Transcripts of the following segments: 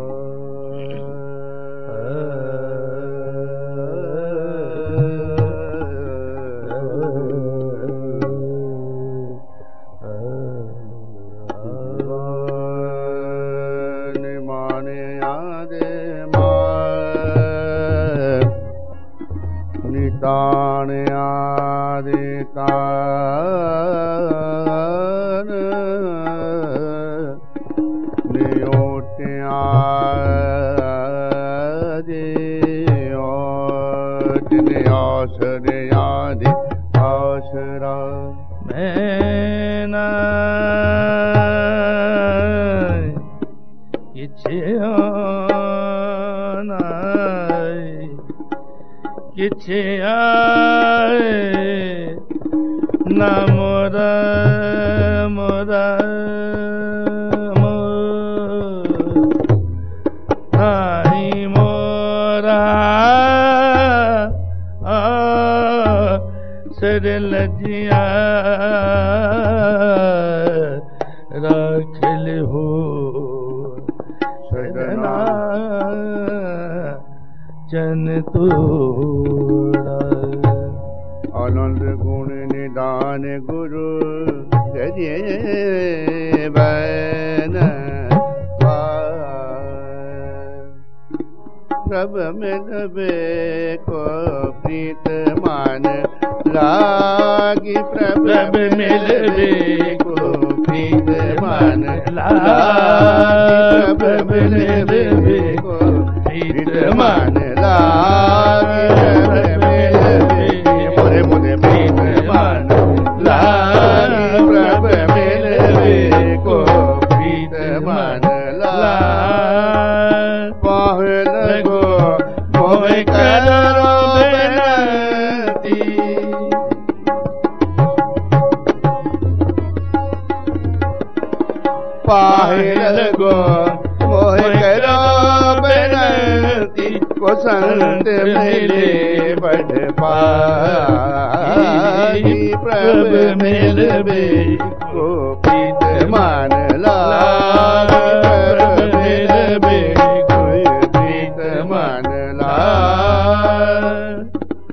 तान आदि तान नियोट आदि ओट आसर आदि आसरा मैना किछे आए न मोरा मोरा आई मोरा सर लजिया राखल हो सजना चन तोड़ा आनंद गुण निदान गुरु गजे बैन प्रभ मिलबे को प्रीत मान लागी प्रभ मिलबे को प्रीत मान लागी प्रभ मिलबे को प्रीत मान लागी प्रभ मिलबे मोरे मोरे प्रीत मान लागी प्रभ मिलबे को प्रीत मान लागी पाहल गो मोह करो बेनती पाहल गो मोह करो बेनती को संत मिले बढ़ पाई प्रभ मिलबे को प्रीत मान लागी प्रभ मिलबे को प्रीत मान लागी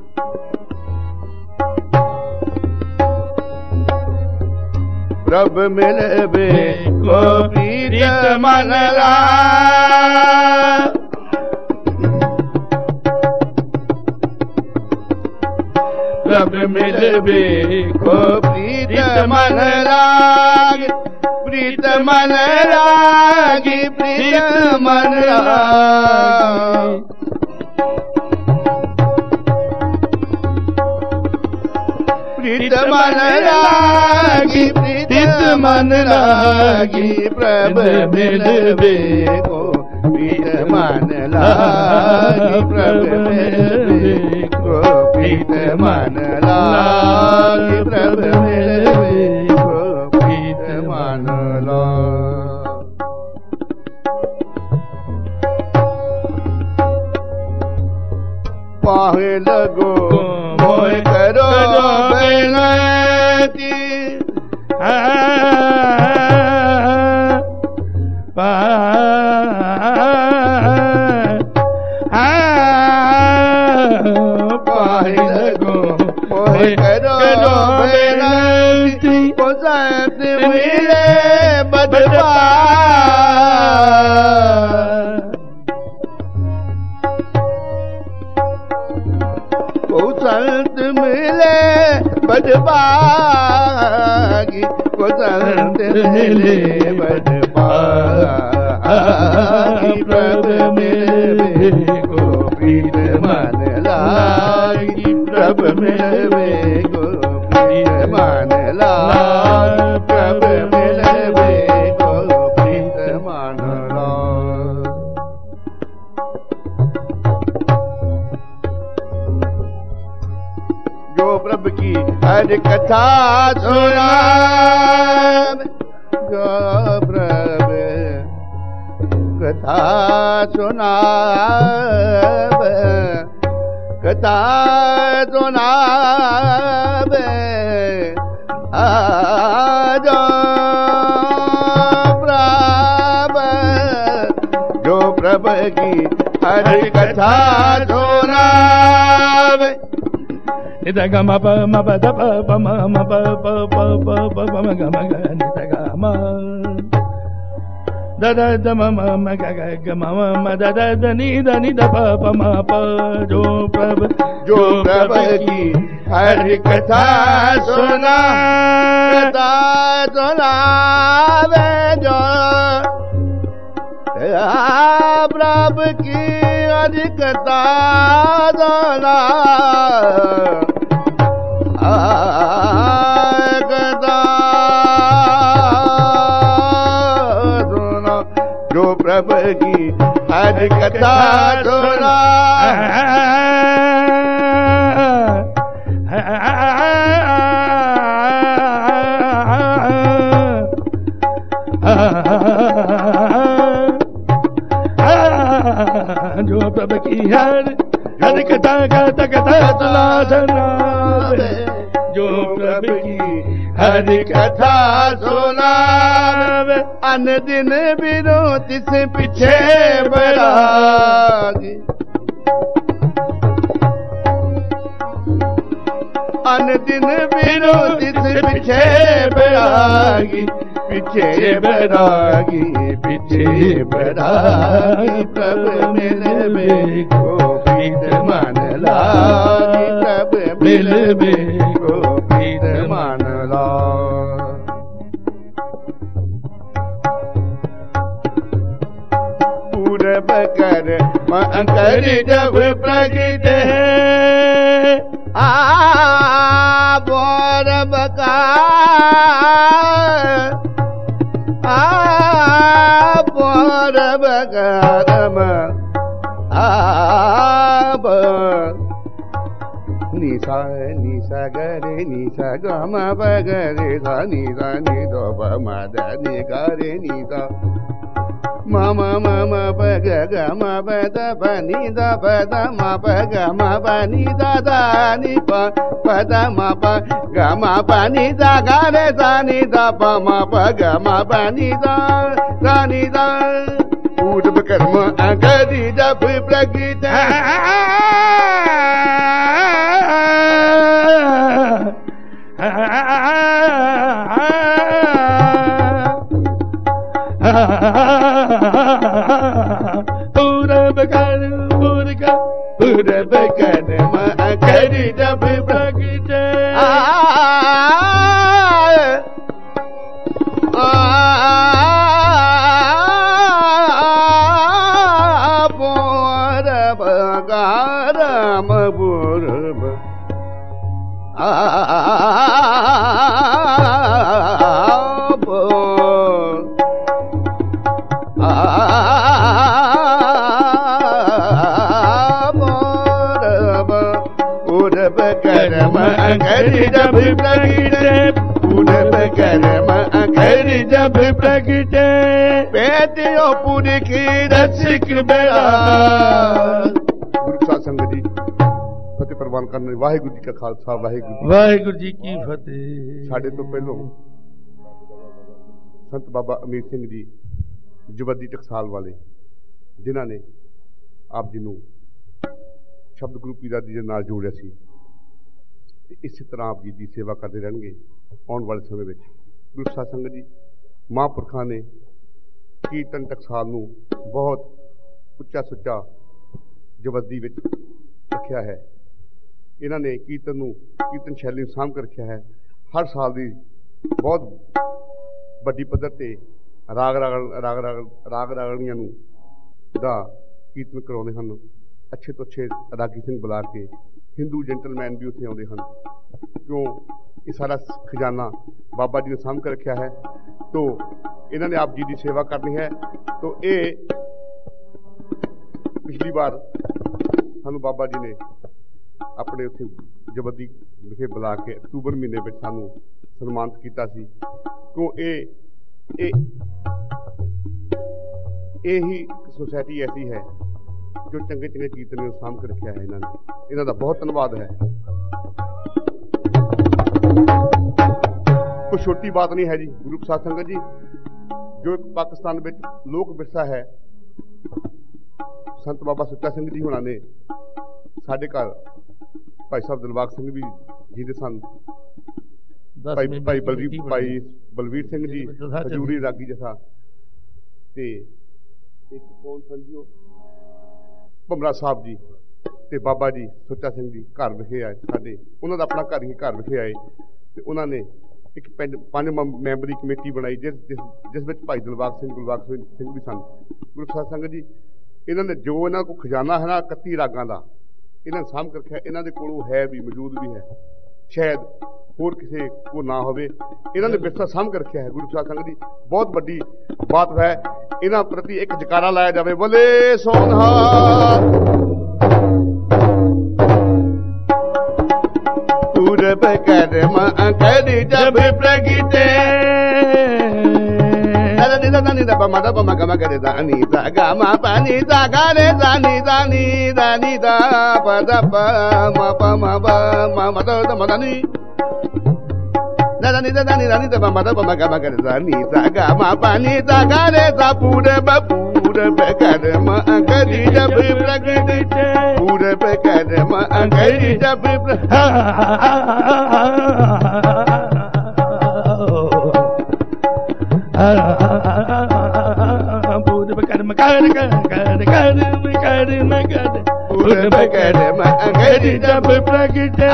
प्रभ मिलबे को प्रीत मान लागी प्रभ मिलबे को प्रीत मन लागी प्रीत मन लागी प्रीत मन लागी प्रीत मन लागी प्रीत मन लागी प्रभ मिलबे को प्रीत मन लागी प्रभ मिलबे को प्रीत मन लागी प्रभ मिलबे को प्रीत मन लागी पाहे लगो मोह करो बेनती पाहे लगो मोह करो बेनती को संत मिले बदपा संत मिले बदभागी को संत मिले बदभागी प्रभ मिलबे को प्रीत मन लागी प्रभ मिलबे को प्रीत मन लागी प्रभ मिलबे को प्रीत मन लागी जो प्रभु की हर कथा सुना जो प्रभु कथा सुना कथा सुना जो प्रभु की हरि कथा सुनावे। नित गम प म प द प प म म प प प प प प म ग म ग नित ग म द द द म म म ग ग ग म म म द द द नि द प प म प जो प्रभु की हरि कथा सुना कथा सुनावे जो प्रभु की हरि कथा सुना कथा सुना जो प्रभु की हरि कथा सुना जो प्रभु की हर कथा कथा कथा सुना सुनावे जो प्रभु की हर कथा सुनावे अन दिन विरोधी से पीछे बैरागी अन दिन विरोधी से पीछे बैरागी पीछे बैरागी पीछे बैरागी प्रभु मिलबे गोपीत मन लागी प्रभु मिलबे गोपीत मन लागी। पूरब कर कर जब प्रगट पूरब का पूरब करम निशा निशा गरे निशा गम बगरे सा निशा नि दो प म द नि गरे निशा मम मम पग ग म प द प नि द प द म प ग म प नि द द नि प प द म प ग म प नि द ग रे द नि द प म प ग म प नि द नि द पूर्व कर्म अगरि जब प्रगट पूरब कर पूरब कर्म अगरि जब प्रगट पूरब गारम पूरब पूरब कर्म अगरि जब प्रगट पूरब कर्म अगरि जब प्रगट बेटियों पूरी की रसिक बेड़ा। गुरु साध संगत जी फतेह प्रवान करने वाहिगुरु जी का खालसा वाहिगुरु जी की फतेह। साढ़े तो पहलों संत बाबा अमीर सिंह जी जबद्दी टकसाल वाले जिन्हों ने आप जी ਨੂੰ शब्द गुरु पीरा जी ਦੇ ਨਾਲ ਜੋੜਿਆ ਸੀ ਤੇ ਇਸੇ ਤਰ੍ਹਾਂ ਆਪ ਜੀ ਦੀ ਸੇਵਾ ਕਰਦੇ ਰਹਿਣਗੇ ਆਉਣ ਵਾਲੇ ਸਮੇਂ ਵਿੱਚ। ਗੁਰੂ ਸਾਧ ਸੰਗਤ ਜੀ ਮਹਾਂਪੁਰਖਾਂ ਨੇ ਕੀਰਤਨ ਟਕਸਾਲ ਨੂੰ ਬਹੁਤ ਉੱਚਾ ਸੁੱਚਾ ਜਬੱਦੀ ਵਿੱਚ ਰੱਖਿਆ ਹੈ। ਇਹਨਾਂ ਨੇ ਕੀਰਤਨ ਨੂੰ ਕੀਰਤਨ ਸ਼ੈਲੀ ਨੂੰ ਸਾਂਭ ਕੇ ਰੱਖਿਆ ਹੈ। ਹਰ ਸਾਲ ਦੀ ਬਹੁਤ ਵੱਡੀ ਪੱਧਰ ਤੇ ਰਾਗ ਰਾਗਣੀਆਂ ਨੂੰ ਦਾ ਕੀਰਤਨ ਕਰਾਉਂਦੇ ਹਨ। अच्छे तो अच्छे रागी सिंह बुला के हिंदू जेंटलमैन भी उत्थे आउंदे हन। क्यों ये सारा खजाना बाबा जी ने सामभ के रखा है तो इन्होंने आप जी की सेवा करनी है। तो ये पिछली बार सानू बाबा जी ने अपने उत्थे जबद्दी विखे बुला के अक्तूबर महीने में सानू सन्मानित किया सी। क्यों ये ही सोसाइटी ऐसी है जो चंगे चंगे कीर्तन ने सामभ के रखा है। इन्हों का बहुत धन्यवाद है। कोई छोटी बात नहीं है जी। गुरु साध संगत जी जो पाकिस्तान में लोक विरसा है ਸੰਤ ਬਾਬਾ ਸੁੱਚਾ ਸਿੰਘ ਜੀ ਹੋਣਾ ਨੇ ਸਾਡੇ ਘਰ ਭਾਈ ਸਾਹਿਬ ਦਿਲਬਾਗ ਸਿੰਘ ਵੀ ਜੀ ਦੇ ਸਨ, ਭਾਈ ਬਲਵੀਰ ਸਿੰਘ ਜੀ ਹਜੂਰੀ ਰਾਗੀ ਜਥਾ, ਤੇ ਇੱਕ ਕੌਣ ਸੰਜੀਓ ਭਮਰਾ ਸਾਹਿਬ ਜੀ ਤੇ ਬਾਬਾ ਜੀ ਸੁੱਚਾ ਸਿੰਘ ਜੀ ਘਰ ਵਿਖੇ ਆਏ ਸਾਡੇ। ਉਹਨਾਂ ਦਾ ਆਪਣਾ ਘਰ ਹੀ ਘਰ ਵਿਖੇ ਆਏ ਤੇ ਉਹਨਾਂ ਨੇ ਇੱਕ 5 ਮੈਂਬਰੀ ਕਮੇਟੀ ਬਣਾਈ ਜਿਸ ਵਿੱਚ ਭਾਈ ਦਿਲਬਾਗ ਸਿੰਘ ਵੀ ਸਨ। ਗੁਰੂ ਸਾਹਿਬ ਸੰਗਤ ਜੀ ਇਹਨਾਂ ਨੇ ਜੋ ਇਹਨਾਂ ਕੋਲ ਖਜ਼ਾਨਾ ਹੈ ਨਾ 31 ਰਾਗਾਂ ਦਾ ਇਹਨਾਂ ਨੇ ਸਾਂਭ ਕੇ ਰੱਖਿਆ। ਇਹਨਾਂ ਦੇ ਕੋਲੋਂ ਹੈ ਵੀ, ਮੌਜੂਦ ਵੀ ਹੈ, ਸ਼ਾਇਦ ਹੋਰ ਕਿਸੇ ਕੋ ਨਾ ਹੋਵੇ। ਇਹਨਾਂ ਨੇ ਵਿਰਸਾ ਸਾਂਭ ਕੇ ਰੱਖਿਆ ਹੈ। ਗੁਰੂ ਸਾਹਿਬ ਸੰਗਤ ਜੀ ਬਹੁਤ ਵੱਡੀ ਬਾਤ ਹੈ। ਇਹਨਾਂ ਪ੍ਰਤੀ ਇੱਕ ਜਕਾਰਾ ਲਾਇਆ ਜਾਵੇ, ਬੋਲੇ ਸੋਨਹਾ पूरब कर्म कर जब प्रगटे दानी दा पमा गमा करे दानी दा गमा पानी दा गारे दानी दानी दानी दा पदा प म प म ब म म द म दानी दानी दा पमा गमा करे दानी दा गमा पानी दा गारे दा पूरब कर्म कर जब प्रगटे पूरब कर्म कर जब पूरब कर्म कर पूरब कर्म कर जब प्रगटे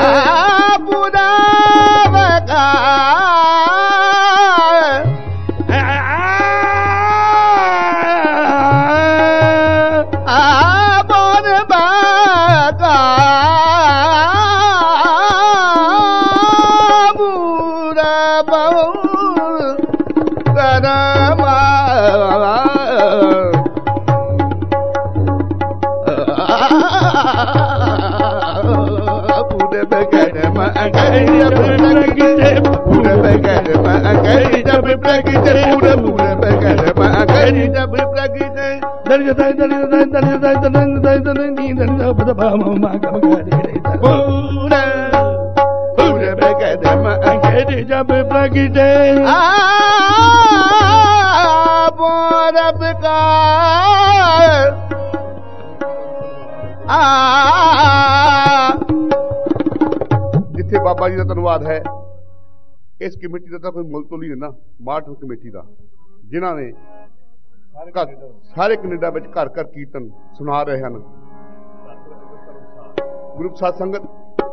जिथे बाबा जी का धन्यवाद है। इस कमेटी का तो कोई मुल तो नहीं है ना, मार्ट कमेटी का जिन्होंने सारे कनेडा में घर घर कीर्तन सुना रहे हैं। गुरु साध संगत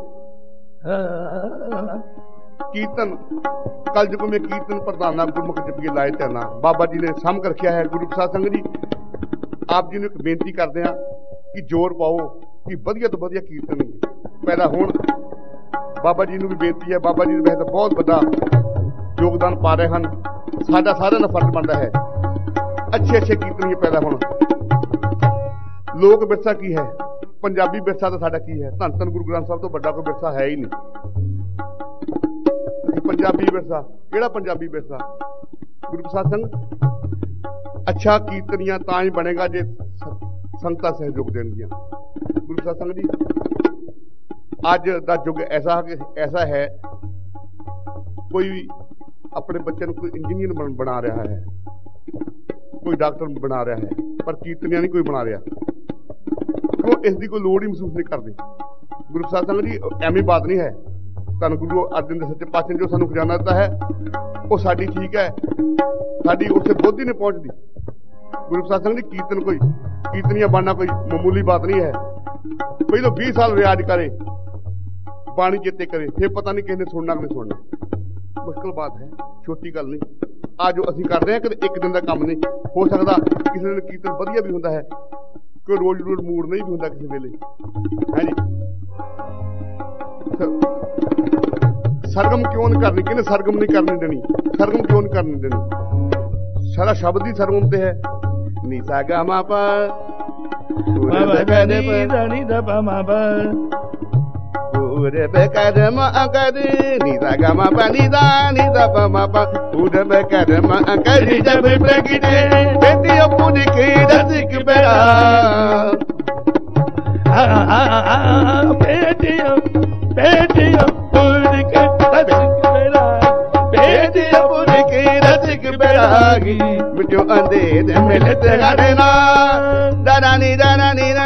कीर्तन कल जो में कीर्तन प्रधाना गुरमुख जपिए लाए तैना बाबा जी ने साम कर रखा है। गुरु साध संगत जी आप जी ने एक बेनती करते हैं कि जोर पाओ कि वधिया तो वधिया कीर्तन पैदा होण। बाबा जी ने भी बेनती है, बाबा जी वैसे तो बहुत बड़ा योगदान पा रहे हैं। साडा सारिਆਂ ਦਾ फर्ज बनता है अच्छे कीर्तन पैदा होना। लोक विरसा की है, पंजाबी विरसा तो साडा की है। धन धन गुरु ग्रंथ साहब तो बड़ा कोई विरसा है ही नहीं। पंजाबी विरसा केड़ा पंजाबी विरसा? गुरु प्रसाद संघ अच्छा कीर्तनिया तां ही बनेगा जे संगतां सहयोग देणगियां। गुरु प्रसाद संघ जी अज दा युग ऐसा है, कोई अपने बच्चे को कोई इंजीनियर बना रहा है, कोई डॉक्टर बना रहा है, पर कीर्तनिया नहीं कोई बना रहा। क्यों? इसकी कोई लोड़ ही महसूस नहीं करते। गुरु प्रसाद संघ जी एवं बात नहीं है। धन गुरु अर्जन देव सच्चे पातशाह ने जो सानू खजाना दिता है वो साडी ठीक है, साडी उत्थे बुद्धि नहीं पहुंचती। गुरु प्रसाद संघ जी कीर्तन कोई कीर्तनिया बनना कोई मामूली बात नहीं है। पहले 20 साल रियाज करे, बाणी चेते करे, फिर पता नहीं किसी ने सुनना कि नहीं सुनना। मुश्किल बात है, छोटी गल नहीं। आज जो असीं कर रहे हैं कदे एक दिन का काम नहीं हो सकता। किसी दिन कीर्तन वधिया भी होंदा है, कोई रोज रोज मूड नहीं भी होंदा किसी वेले, है जी। सरगम क्यों नहीं करनी? किन्ने सरगम नहीं करनी देनी? सरगम क्यों नहीं करनी देनी? सारा शब्द ही सरगम ते है। नी सा गा मा पा पूरे पे नी दा पा मा पा पूरे पे कर्म कर नी सा गा मा पा नी दा पा मा पा पूरे पे कर्म कर जब प्रगटे बेटी अपनी की रसिक बेड़ा बेटियों बेटियों पूरी के रसिक बेड़ा बेटियों पूरी की रसिक बेड़ागी मिट्यो अंधेरे मिलते गाड़ना दारानी दारानी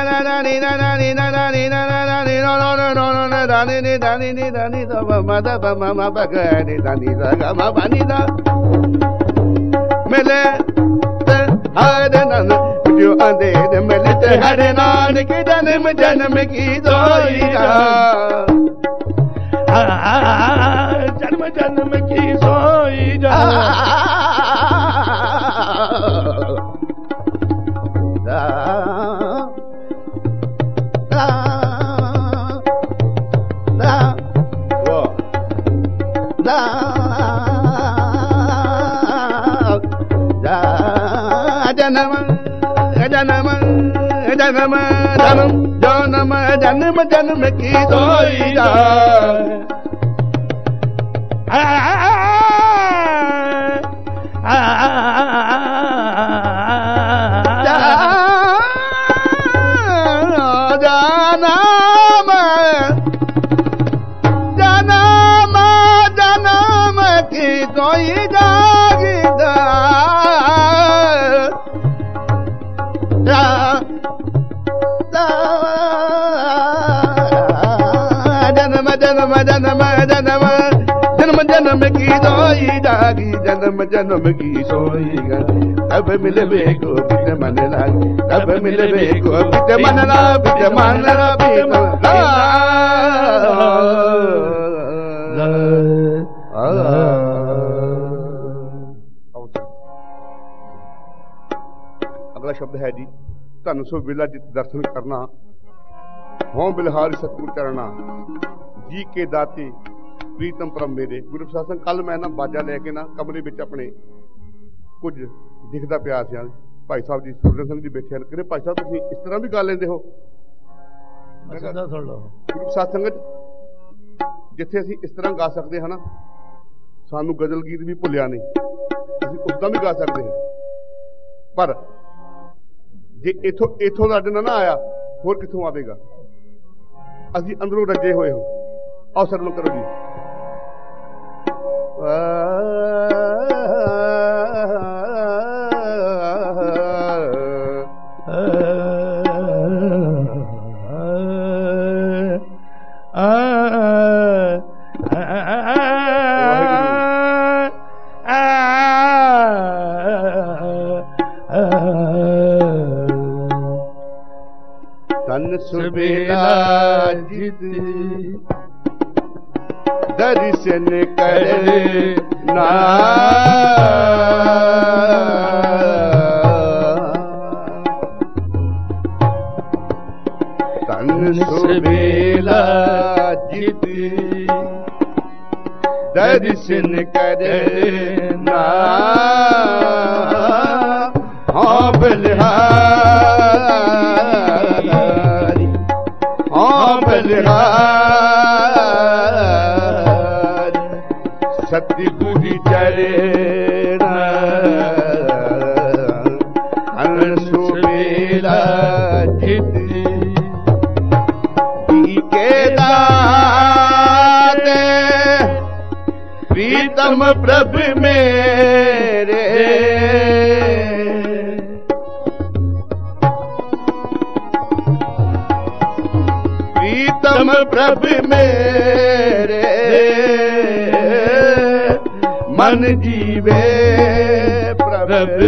दानी नी दानी नी दानी दा मा दा ब मा ब ग नी दानी दा ग मा बा नी दा मिले हर नन जो अंधेर मिलते हर नानक जन्म जन्म की दोईदा जन्म जन्म की सोई जा जन्म जन्म जन्म जन्म जन्म जन्म की दोईदा जन्म की दोई जागी जन्म जन्म की सोईगा तब मिलबे को बिट मन लागी तब मिलबे को बिट मन ला बिट मन ला बिट मन अगला शब्द है जी धन सो बिला जित दर्शन करना हों बिलहारी सतगुर चरना जी के दाते ਪ੍ਰੀਤਮ ਪਰਮ ਮੇਰੇ ਗੁਰੂ ਪ੍ਰਸਾਦ ਕੱਲ ਮੈਂ ਨਾ ਬਾਜਾ ਲੈ ਕੇ ਨਾ ਕਮਰੇ ਵਿੱਚ ਆਪਣੇ ਕੁਝ ਦਿਖਦਾ ਪਿਆ ਸੀ ਭਾਈ ਸਾਹਿਬ ਜੀ ਸੁਰਜਨ ਸਿੰਘ ਜੀ ਬੈਠੇ ਹਨ ਕਹਿੰਦੇ ਭਾਈ ਸਾਹਿਬ ਤੁਸੀਂ ਇਸ ਤਰ੍ਹਾਂ ਵੀ ਗਾ ਲੈਂਦੇ ਹੋ ਗੁਰੂ ਪ੍ਰਸਾਦ ਸੰਗਤ ਜਿੱਥੇ ਅਸੀਂ ਇਸ ਤਰ੍ਹਾਂ ਗਾ ਸਕਦੇ ਹਾਂ ਨਾ ਸਾਨੂੰ ਗਜ਼ਲ ਗੀਤ ਵੀ ਭੁੱਲਿਆ ਨਹੀਂ ਅਸੀਂ ਉਸਦਾ ਵੀ ਗਾ ਸਕਦੇ ਹਾਂ ਪਰ ਜੇ ਇਥੋਂ ਦਾ ਅੱਡ ਨਾ ਆਇਆ ਹੋਰ ਕਿੱਥੋਂ ਆਵੇਗਾ ਅਸੀਂ ਅੰਦਰੋਂ ਰੱਜੇ ਹੋਏ ਹੋ ਆਓ ਸਰਵਣ ਕਰੋ ਜੀ तन सुबेला जित दर्शन करना तन सुबेला जित दर्शन करना हाँ बलिहारी हाँ बलिहारी सतगुरु चरण सुबेला जित के दाते प्रीतम प्रभु मेरे प्रीतम प्रभु मेरे मन जीवे प्रभु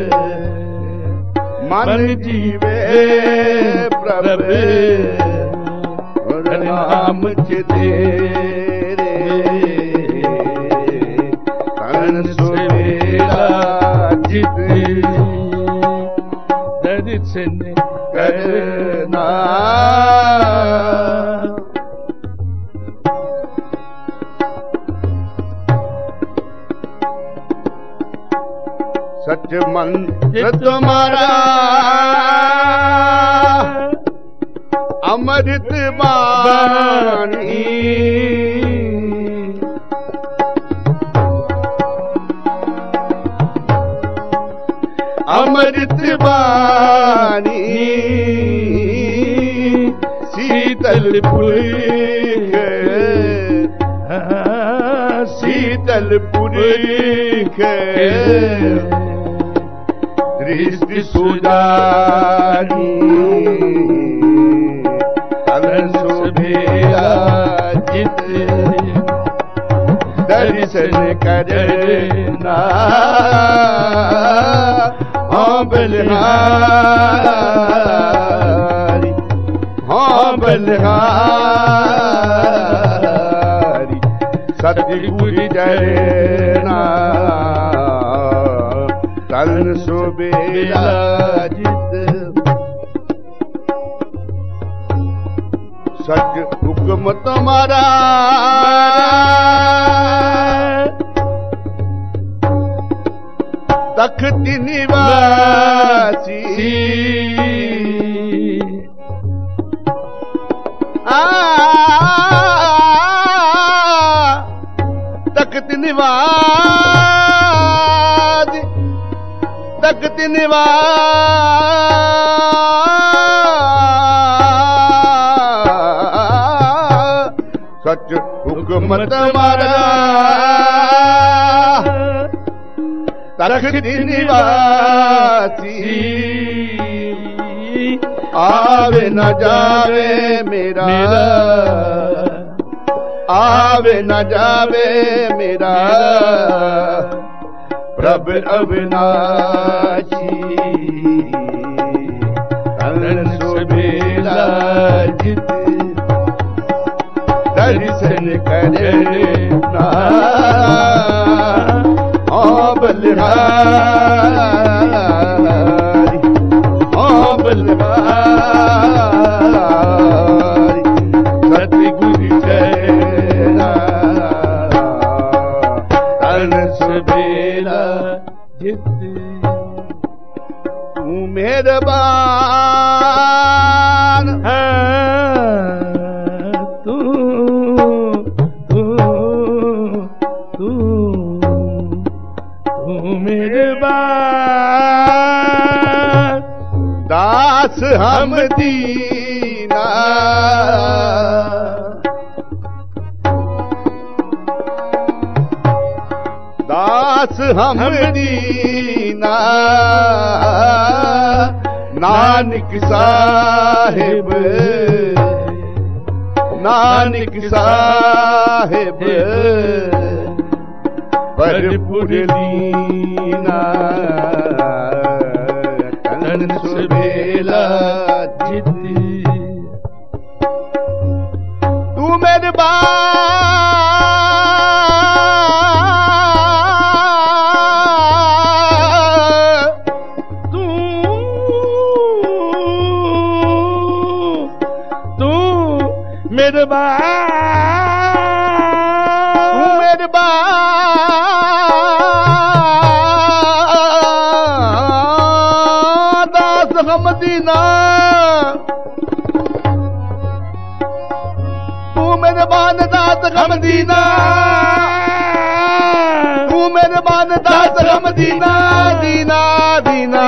मन जीवे प्रभु नाम तेरे तन सुबेला जित दर्शन करना सच मन तुम्हारा अमृत बाणी अमृत बाणी शीतल पुरख शीतल पुरख दृष्टि सुधारी सुबेला दर्शन करना हाँ बलिहारी हाँ बलिहारी सतगुरु जरना तन सुबेला जित सच हुक्म तुम्हारा तख्त निवासी तख्त निवासी तख्त निवासी सच हुक्म तुम्हारा तख्त निवासी आवे न जावे मेरा आवे न जावे मेरा प्रभु अविनाशी तन सुबेला जित दर्शन करना हाँ बलिहारी हाँ बलिहारी सतगुरु जरना तन सुबेला जित तू मेहरबान है दास हम दीना दास हम दीना नानक साहिब नानक साहिब भरपूर लीना तन सुबेला जित तू मेरे तू मेरे दास हम दीना तू मेरे बान दास हम दीना तू मेरे बान दास हम दीना दीना दीना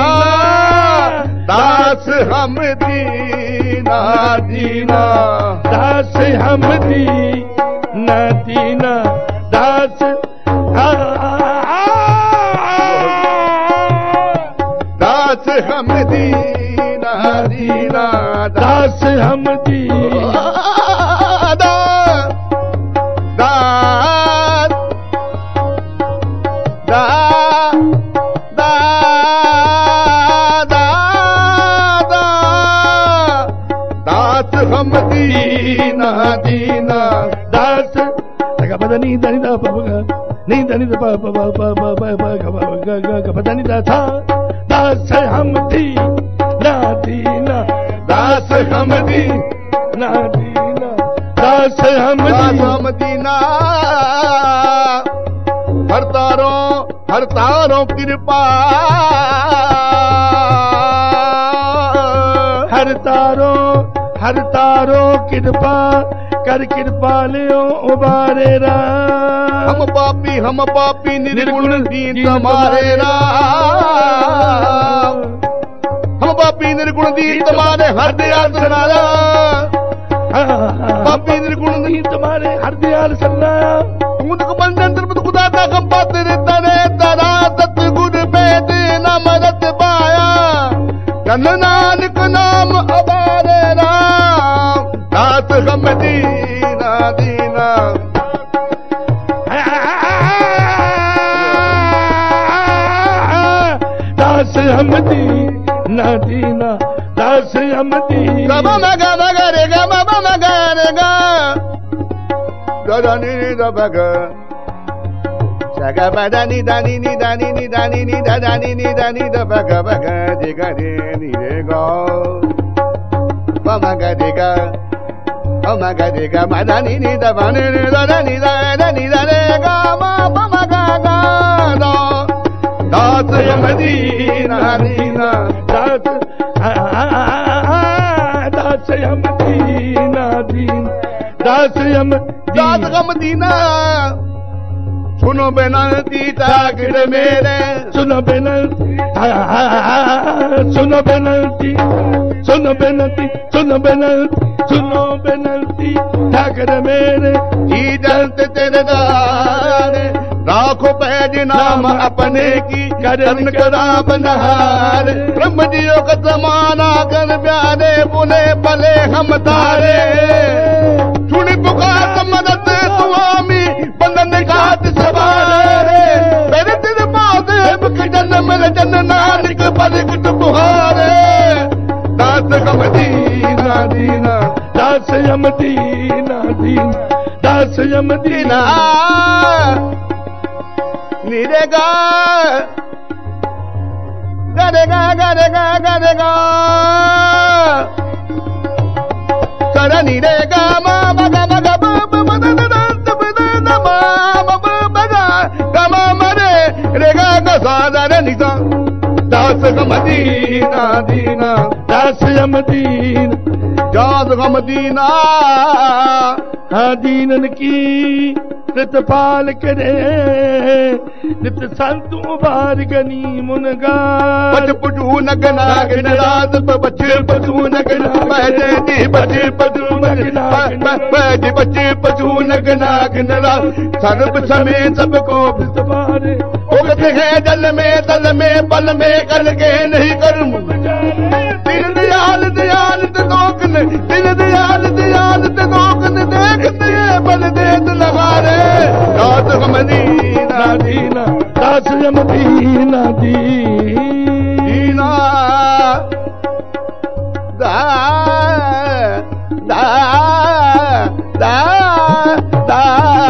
दास हम दीना दीना दास हम दीना दीना दास दास हम दीना दीना दास हम दीना दास हम दीना दीना दास पद नी దని ద పబగా నీ దని ద ప ప ప ప ప ప గ గ గ పద ని ద థా दास हम दीना दीना दास हम दीना दीना दास हम दीना हर तारों कृपा हर तारों कृपा कर कृपा लियो उबारे राम हम पापी निर्गुण दीन तुम्हारे राम हम पापी निर्गुण दीन तुम्हारे हर दयाल सुनाया पापी निर्गुण दीन तुम्हारे हर दयाल सुनाया उनको बंधन तरफ खुदा का हम पाते रहता ने तारा सतगुरु भेद न मदद पाया जन नानक नाम अबारे राम दास हम दीना दीना मदीना दीना दास मदीना गा मा गा मा गा रे गा मा गा रे गा दा दा नी दा बा गा सा गा बा दा नी दा नी नी दा नी नी दा नी नी दा दा नी नी दा नी दा बा गा दे गा रे नी रे गा मा गा रे गा मा गा रे गा मा दा नी नी दा बा नी नी दा दा नी दा रे गा मा गा गा दा दास मदीना दीना दास दास मदीना दीन दास दास मदीना सुनो बेनती ताकड़ मेरे सुनो बेनती सुनो बेनती सुनो बेनती सुनो बेनती सुनो बेनती ताकड़ मेरे जी जलत तेरे दारे राखो पैज नाम अपने की करन करा बनहार ब्रह्म जियो का जमाना कर प्यारे बोले भले हम तारे सुनी पुकार मदद स्वामी बंधन घाट सवारे मेरे तेरे महादेव के जन्म जन नानक प्रगट बुहारे दास मदीना दीना दास मदीना दीन दास मदीना निरेगा गरेगा गरेगा गरेगा कर निरेगा मा मगा मगा ब रेगा गसा निसा दास मदीना दीना दास मदीना दास मदीना दीनन की प्रतिपाल करे नित संत उबार गनी मुनगार बच पुटू नगना गिन रात बच्चे पशु नगना बैठे जी बच्चे पशु नगना बैठे बच्चे पशु नगना गिन रात सर्व समय सबको सवारे उगते हैं जल में तल में बल में करके नहीं कर दिन दयाल दयाल ते लोकन दिन दयाल दयाल ते लोकन देखते बल देत लगारे दास मदीना दीना दास मदीना दीना दा दा दा दा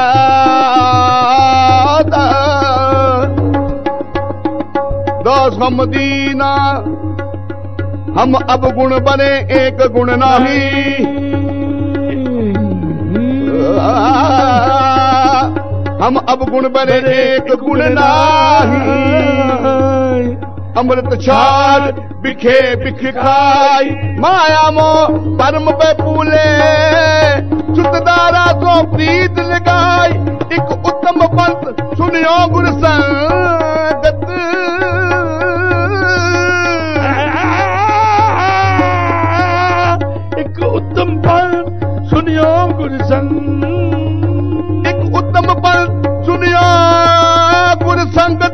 दास मदीना हम अब गुण बने एक गुण नाही हम अब गुण बने एक गुण नाही अमृत छाड़ बिखे बिख खाई माया मो परम पे पूले सुतदारा तो प्रीत लगाई एक उत्तम पंथ सुनियो गुर संगत एक उत्तम पंथ सुनियो गुर संग एक उत्तम पंथ सुनियो गुर संगत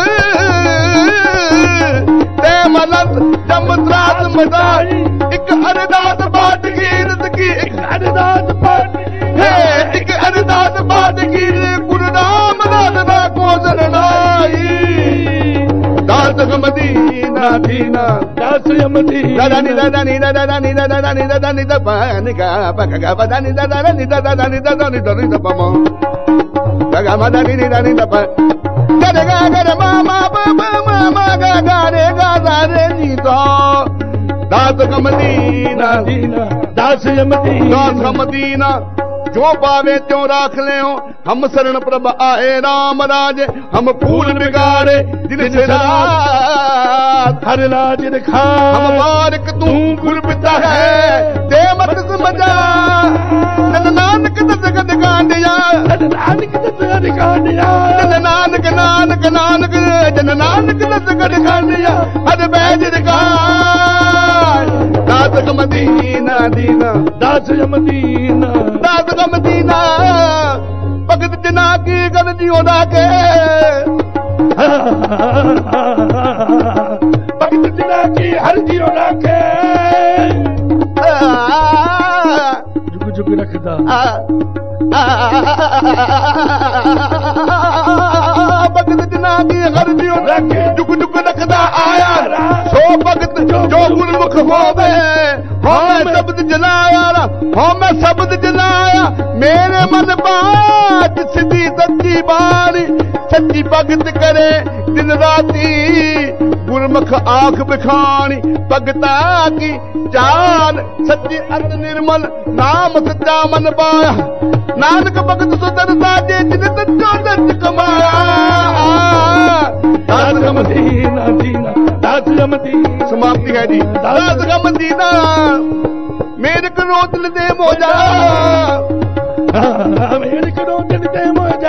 ते मलत जमत्रात मदाई एक अरदास बाट कीरत की एक अरदास पाठ है एक अरदास बाट की गुरु नाम दादा को शरणाई दास मदीना दीना दास मदीना दादानी दादानी दादानी दादानी दादानी दबान का पका बदानी दादानी दादानी दादानी दादानी दबमा गा मदानी दादानी दबा गरेगा गरे मामा मामा गा रे नी तो दास मदीना दीना दास मदीना दास मदीना जो पावे त्यों राख ले हम शरण प्रभ आए राम राज हम फूल बिगाड़े दिन से रात हर लाज दिखा हम बारिक तू गुर पिता है दे मत समझा नन नानक दस गद कांडिया नानक दस कांडिया नन नानक नानक नानक जन नानक दस गद कांडिया हर बैज दिखा दास मदीना दीना दास मदीना दास मदीना भगत जना की गल जियो के भगत जना की हर जियो के जुग जुग रखदा भगत जना की हर जियो के जुग जुग ਆਖਦਾ ਆਇਆ ਸੋ ਭਗਤ ਜੋ ਗੁਰਮੁਖ ਹੋਵੇ ਹੋ ਮੈਂ ਸ਼ਬਦ ਜਲਾਇਆ ਹੋ ਮੈਂ ਸ਼ਬਦ ਜਲਾਇਆ ਮੇਰੇ ਮਨ ਬਾਤ ਸਿੱਧੀ ਸੱਚੀ ਬਾਣੀ ਸੱਚੀ ਭਗਤ ਕਰੇ ਦਿਨ ਰਾਤੀ ਗੁਰਮੁਖ ਆਖ ਬਿਖਾਣੀ ਭਗਤਾ ਕੀ ਜਾਨ ਸੱਚੀ ਅਤ ਨਿਰਮਲ ਨਾਮ ਸੱਚਾ ਮਨ ਪਾਇਆ ਨਾਨਕ ਭਗਤ ਸੁਧਰਦਾ ਜੇ ਜਿਨ ਸੱਚੋ ਦਰਜ ਕਮਾਇਆ ਦਾਸ ਗਮ ਦੀਨਾ ਦੀਨਾ ਦਾਸ ਗਮ ਦੀ ਸਮਾਪਤੀ ਹੈ ਜੀ ਦਾਸ ਗਮ ਦੀਨਾ ਮੇਰੇ ਕੋਲੋਂ ਦਿਲ ਦੇ ਮੋਜਾ ਮੇਰੇ ਕੋਲੋਂ ਦਿਲ ਦੇ ਮੋਜਾ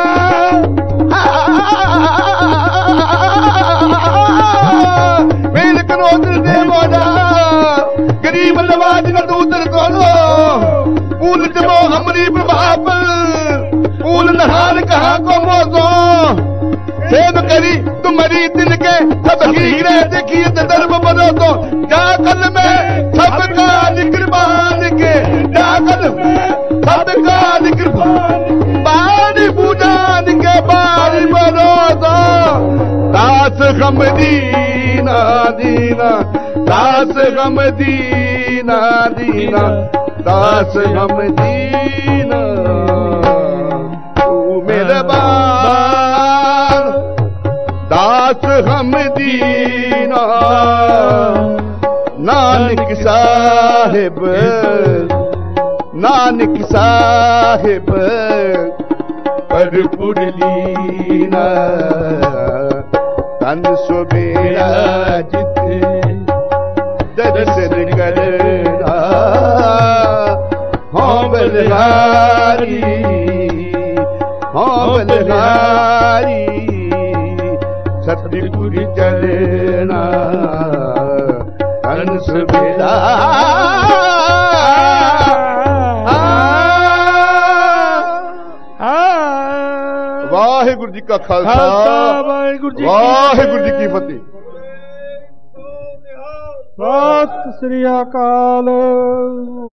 ਮੇਰੇ ਕੋਲੋਂ ਦਿਲ ਦੇ ਮੋਜਾ ਗਰੀਬ ਨਵਾਜ ਨਾ ਦੂਦਰ ਕੋਲੋਂ पूल जमो हमरी प्रभाप पूल नहान कहा को मोजो सेब करी तुम्हारी दिल के सब हीरे देखिए दर्ब बनो तो जा कल में सबका निकृपान के जा कल में सबका निकृपान बारी पूजान के बारी बनो तो दास गम दीना दीना दास गम दीना दीना दास गम दीना तू मेहरबान दास गम दीना नानक साहिब पर पुरलीना तन सुबेरा जिते दर्शन करना हो बलहारी सतपुर चलना तन सुबेरा वाहिगुरु जी का खालसा वाहिगुरु जी की फतेह। सत श्री अकाल।